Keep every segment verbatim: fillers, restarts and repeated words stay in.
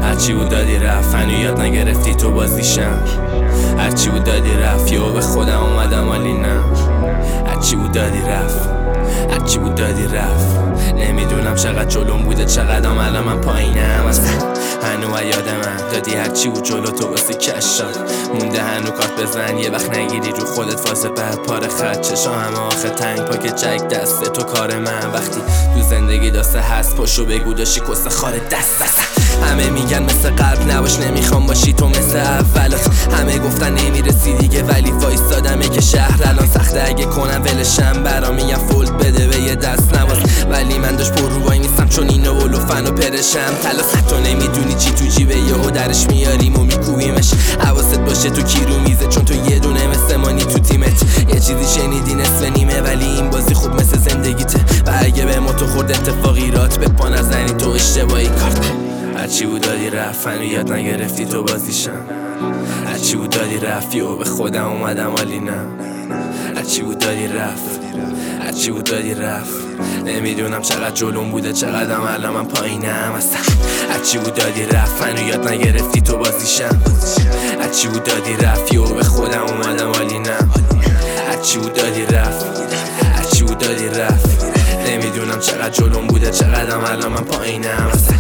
هرچی بود دادی رفت، هنو یاد نگرفتی تو بازیشم. هرچی بود دادی رفت، یهو به خودم اومدم ولی نه. هرچی بود دادی رفت، هرچی بود دادی رفت. نمیدونم چقدر جلوم بوده، چقدر الان من پایینم. اصلا هنو یاد من دادی هرچی بود جلو تو واسه کشات مونده. هنو کارت بزن یه وقت نگیری رو خودت فاز بعد پاره خط. چشا همه آخه تنگ پاک جک دسته تو کار من. وقتی تو زندگی داسته هست پاشو بگو داشتی کسه خار دست دست. همه میگن مثل قبل نباش، نمیخوام باشی تو مثل اولات. همه گفتن نمیرسی دیگه ولی وایستادمه که شهر الان سخته. اگه کنم ولشم برام میگم فولد بده به یه دست نواز. ولی من داشت پر رو وای نیستم چون اینو ولوفن و پرشم. تلاس تو نمیدونی چی تو جیبه یهو درش میاریم و میکوبیمش. حواست باشه تو کی رو میزه چون تو یه دونه مثل مانی تو تیمت. یه چیزی شنیدی نصف نیمه ولی این بازی خوب مثل زندگیته. و اگه به ما تو خورد اتفاقیرات به پا نزنی تو اشتباهی کارت. هرچی بود دادی رفت، هنو یاد نگرفتی تو بازیشم. هرچی بود دادی رفت، یهو به خودم اومدم ولی نه. هرچی بود دادی رفت، هرچی بود دادی رفت. نمیدونم چقدر جلوم بوده، چقدرم الان من پایینم. اصلا هرچی بود دادی رفت، هنو یاد نگرفتی تو بازیشم. هرچی بود دادی رفت، یهو به خودم اومدم ولی نه. هرچی بود دادی رفت، هرچی بود دادی رفت. نمیدونم چقدر جلوم بوده، چقدرم الان من پایینم. اصلا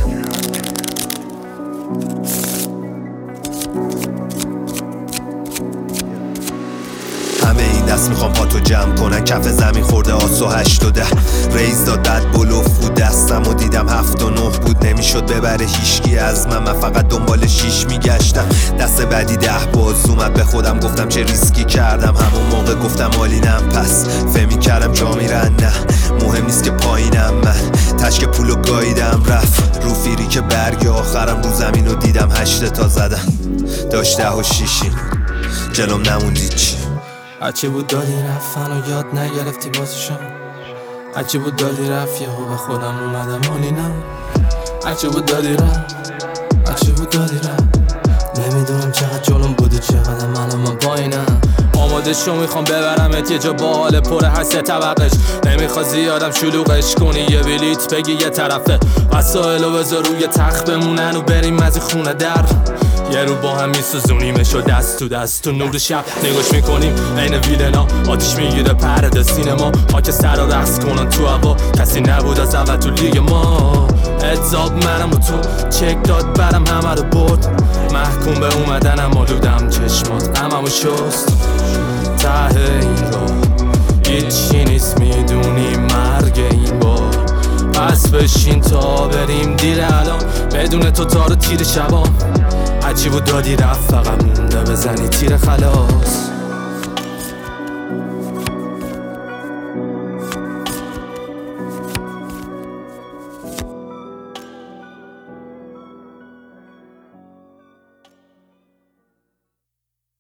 همه این دست میخوام پاتو جمع کنن، کف زمین خورده آسو هشت و ده. ریز داد بد بلوف بود دستم و دیدم هفت و نه بود. نمیشد ببره هیشگی از من، من فقط دنبال شیش میگشتم. دست بعدی ده باز اومد، به خودم گفتم چه ریسکی کردم. همون موقع گفتم مالینم، پس فهمی کردم جا میرن. نه مهم نیست که پایینم، من تشک پولو گاییدم رفت. رو فیری که برگ آخرم رو زمین و دیدم هشت تا زدن. داشت ده و شیشی جلوم نموندی چی. هرچی بود دادی رفت، هنو یاد نگرفتی بازیشم. هرچی بود دادی رفت، یهو به خودم اومدم ولی نه. هرچی بود دادی رفت، هرچی بود دادی رفت. نمیدونم چقدر جلوم بوده، چقدر الان من پایینم. آماده شو میخوام ببرمت یه جا با حال پر هست طبقش. نمیخوا زیادم شلوغش کنی، یه بلیت بگی یه طرفه. وسایلو بذار روی تخت بمونن و بریم از خونه در. یه رو با هم میسوزونیمش و دست تو دست تو نور شب نگاش میکنیم عین ویلنا. آتیش میگیره پرده سینما، خاک سر رو رقص کنن تو هوا. کسی نبود از اول تو لیگ ما. اتزاب منم و تو چک داد برم همه رو برد. محکوم به اومدنم آلودم چشمات غممو شست. ته این را هیچی نیست میدونی مرگ این بار. پس بشین تا بریم دیر الان بدون تو تارو تیر شبا. هرچی بود دادی رفت، فقط مونده بزنی تیر خلاص.